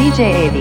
DJ AV.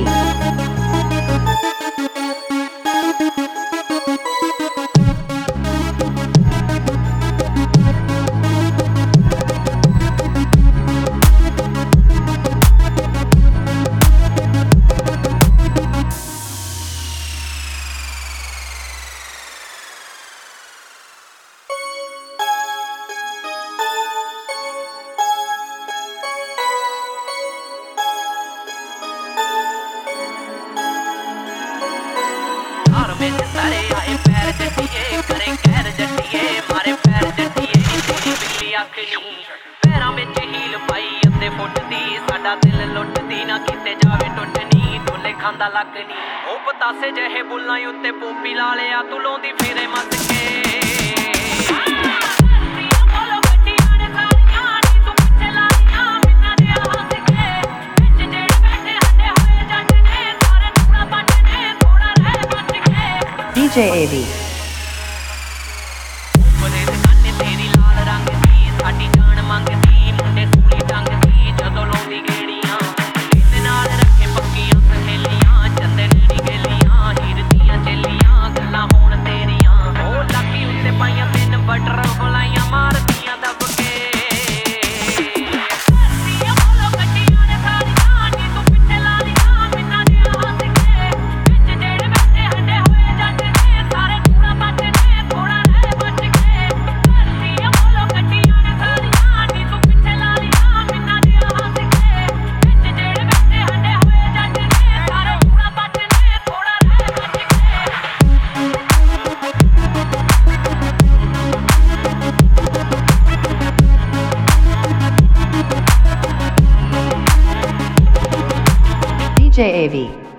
सारे आए पैर जट्टिए करे कहर जट्टिए मारे पैर जट्टिए तेरी बिल्ली आखनी पैरां विच हील पाई अद्दे फुट दी साडा दिल लुटदी ना किते जावे टुटनी ढोले खांदा लक नी ओ पतासे जहे बुल्लां उत्ते पोपी ला लिया तू लाउंदी फेरे मत के DJ AV. तेरी लाल रंग दी साडी जान मंगदी मुंडे सूली टंग दी जदों लाउंदी गेड़ियां इस नाल रखे पक्कियां सहेलियां चंदे नेड़ी गेलियां हीर दियां चेलियां गल्लां होण तेरियां ओ लाकी उत्ते पाइयां तीन बटर बुलाइयां मारदियां दब के DJ AV.